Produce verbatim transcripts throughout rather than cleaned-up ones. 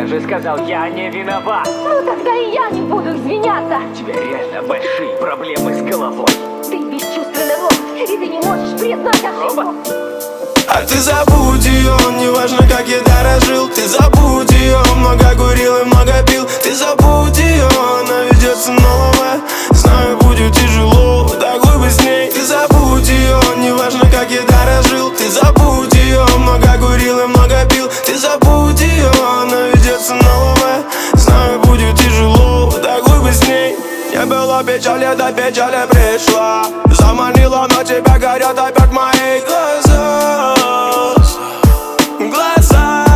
Я же сказал, я не виноват. Ну тогда и я не буду извиняться. У тебя реально большие проблемы с головой. Ты бесчувственный лох, и ты не можешь признать ошибку. Рома? А ты забудь ее, неважно как я дорожил. Ты забудь ее, много курил и много пил. Ты забудь ее, она ведет снова. Знаю, будет тяжело, такой бы с ней. Ты забудь ее, неважно как я дорожил. Ты забудь ее, много курил и много пил. Ты забудь ее, она ведет снова. Знаю, будет тяжело, такой бы с ней. Не было печали, до печали пришла. Заманила, но тебя горят опять мои глаза. Глаза.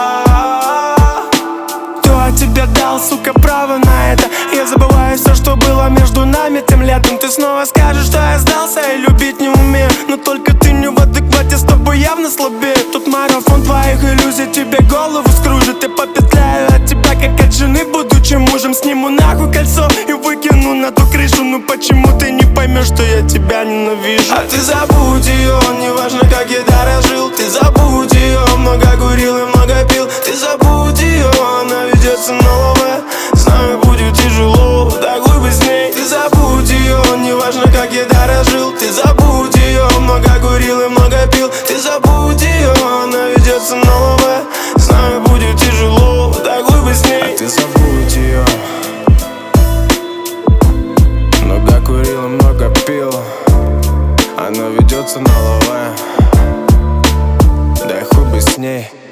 Кто от тебя дал, сука, право на это? Я забываю все, что было между нами тем летом. Ты снова скажешь, что я сдался и любить не умею. Но только ты не в адеквате, с тобой явно слабее. Тут марафон твоих иллюзий, тебе голову скружит. Я попетляю от тебя, как от жены, будучи мужем. Сниму нахуй кольцо и выкину на ту крышу. Ну почему ты не поймешь, что я тебя ненавижу? А ты забудь ее, неважно как я дорожил. Ты забудь ее, много курил и много пил. Ты забудь ее, она ведет снова. Знаю, будет тяжело, такой бы с ней. Ты забудь ее, неважно как я дорожил. Ты забудь ее, много курил и много пил. Ты забудь ее, она ведет снова. Знаю, будет тяжело, такой бы с ней. А ты забудь ее. Много курил и много пил. Она ведется на лаве. Дай хуй бы с ней.